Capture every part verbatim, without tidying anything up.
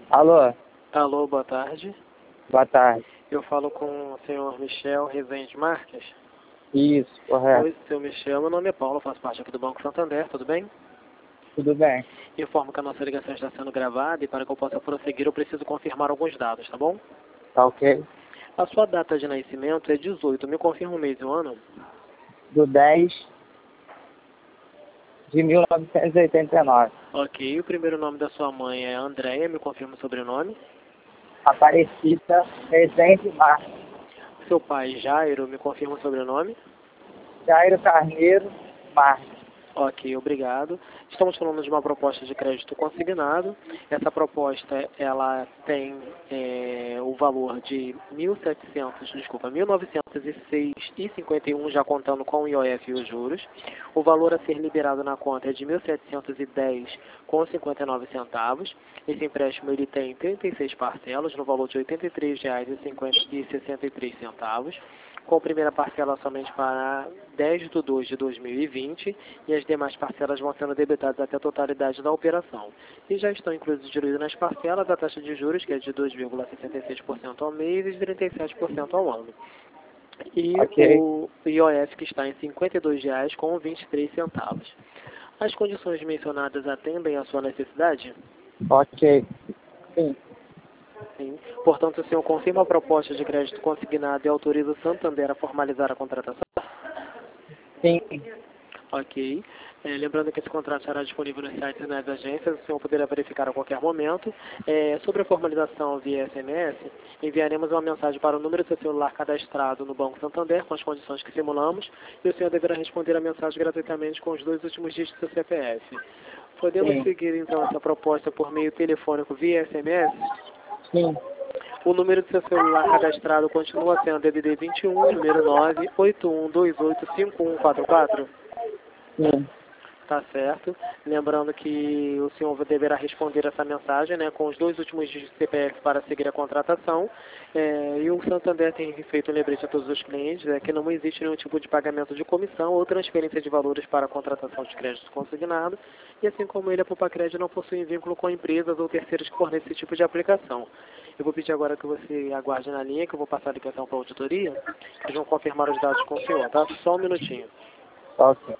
Alô, Alô, boa tarde. boa tarde. Eu falo com o senhor Michel Rezende Marques. Isso, correto. Oi, senhor Michel. Meu nome é Paulo, faço parte aqui do Banco Santander, tudo bem? Tudo bem. Informo que a nossa ligação está sendo gravada e para que eu possa prosseguir eu preciso confirmar alguns dados, tá bom? Tá ok? A sua data de nascimento é dezoito. Me confirma o mês e o ano? Do dez de mil novecentos e oitenta e nove. Ok. O primeiro nome da sua mãe é Andréia. Me confirma o sobrenome? Aparecida Rezende Marques. Seu pai, Jairo. Me confirma o sobrenome? Jairo Carneiro Marques. Ok, obrigado. Estamos falando de uma proposta de crédito consignado. Essa proposta, ela tem é, o valor de mil e setecentos, desculpa, mil novecentos e seis vírgula cinquenta e um, já contando com o I O F e os juros. O valor a ser liberado na conta é de mil setecentos e dez vírgula cinquenta e nove centavos. Esse empréstimo ele tem trinta e seis parcelas no valor de oitenta e três reais e sessenta e três centavos. Com a primeira parcela somente para dez de dois de dois mil e vinte e as demais parcelas vão sendo debitadas até a totalidade da operação. E já estão incluídos diluídos nas parcelas a taxa de juros, que é de dois vírgula sessenta e seis por cento ao mês e de trinta e sete por cento ao ano. E Ok. o I O F que está em cinquenta e dois reais e vinte e três centavos. As condições mencionadas atendem à sua necessidade? Ok. Sim. Sim. Portanto, o senhor confirma a proposta de crédito consignado e autoriza o Santander a formalizar a contratação? Sim. Ok. É, lembrando que esse contrato será disponível nos sites e nas agências, o senhor poderá verificar a qualquer momento. É, sobre a formalização via S M S, enviaremos uma mensagem para o número do seu celular cadastrado no Banco Santander, com as condições que simulamos, e o senhor deverá responder a mensagem gratuitamente com os dois últimos dígitos do seu C P F. Podemos Sim. seguir, então, essa proposta por meio telefônico via S M S? Sim. O número do seu celular cadastrado continua sendo D D D vinte e um, número nove oito um dois oito cinco um quatro quatro? Sim. Tá certo. Lembrando que o senhor deverá responder essa mensagem, né, com os dois últimos dígitos do C P F para seguir a contratação. É, e o Santander tem feito um lembrete a todos os clientes é, que não existe nenhum tipo de pagamento de comissão ou transferência de valores para a contratação de crédito consignado. E assim como ele, a Poupa-Crédito não possui vínculo com empresas ou terceiros que fornecem esse tipo de aplicação. Eu vou pedir agora que você aguarde na linha, que eu vou passar a ligação para a auditoria. Eles vão confirmar os dados com o senhor, tá? Só um minutinho. Ok.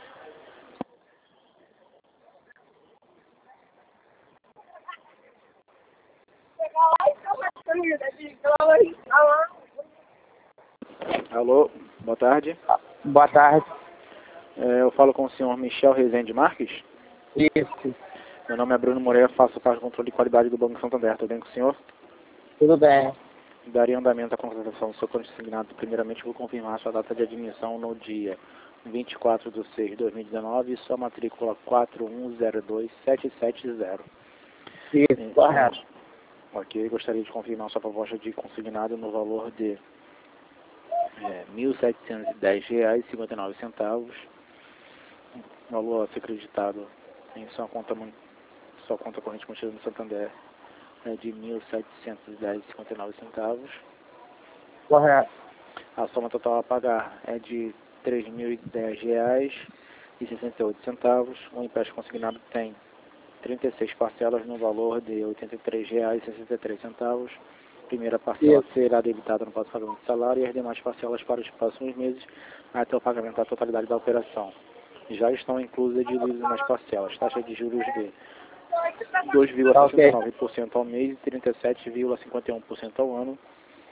Alô, boa tarde. Boa tarde. É, eu falo com o senhor Michel Rezende Marques. Isso. Meu nome é Bruno Moreira, faço parte do controle de qualidade do Banco Santander. Tudo bem com o senhor? Tudo bem. Daria andamento à contratação do seu consignado. Primeiramente, vou confirmar sua data de admissão no dia vinte e quatro de seis de dois mil e dezenove e sua matrícula quatro um zero dois sete sete zero. Isso, É, correto. ok, gostaria de confirmar sua proposta de consignado no valor de é, mil setecentos e dez reais e cinquenta e nove centavos. Valor a ser acreditado em sua conta, mun- sua conta corrente mantida no Santander é de mil setecentos e dez reais e cinquenta e nove centavos. Correto. A soma total a pagar é de três mil e dez reais e sessenta e oito centavos. O empréstimo consignado tem trinta e seis parcelas no valor de oitenta e três reais e sessenta e três centavos. Primeira parcela Isso. será debitada no próximo pagamento de salário e as demais parcelas para os próximos meses até o pagamento da totalidade da operação. Já estão inclusas e diluídas nas parcelas. Taxa de juros de dois vírgula sessenta e nove por cento ao mês e trinta e sete vírgula cinquenta e um por cento ao ano.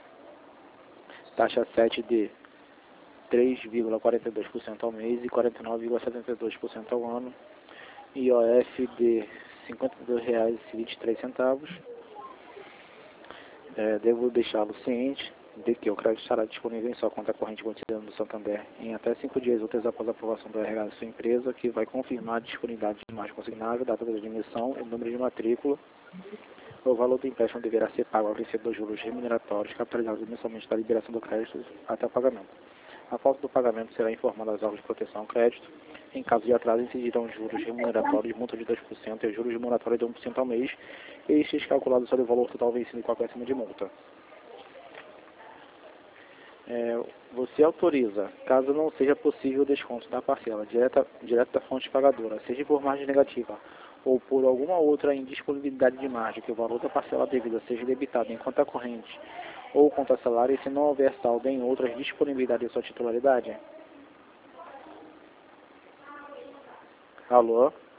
Taxa sete de três vírgula quarenta e dois por cento ao mês e quarenta e nove vírgula setenta e dois por cento ao ano. I O F de cinquenta e dois reais e vinte e três centavos. É, devo deixá-lo ciente de que o crédito estará disponível em sua conta corrente mantida no Santander em até cinco dias úteis após a aprovação do R H da sua empresa, que vai confirmar a disponibilidade de margem consignável, data de admissão e número de matrícula. O valor do empréstimo deverá ser pago ao vencedor dos juros remuneratórios capitalizados mensalmente da liberação do crédito até o pagamento. A falta do pagamento será informada aos órgãos de proteção ao crédito. Em caso de atraso, incidirão juros remuneratórios, multa de dois por cento e juros moratórios de um por cento ao mês, estes calculados sobre o valor total vencido em qualquer acima de multa. É, você autoriza, caso não seja possível o desconto da parcela direta, direto da fonte pagadora, seja por margem negativa ou por alguma outra indisponibilidade de margem que o valor da parcela devida seja debitado em conta corrente ou conta salário, e se não houver saldo em outras disponibilidades de sua titularidade? Alô?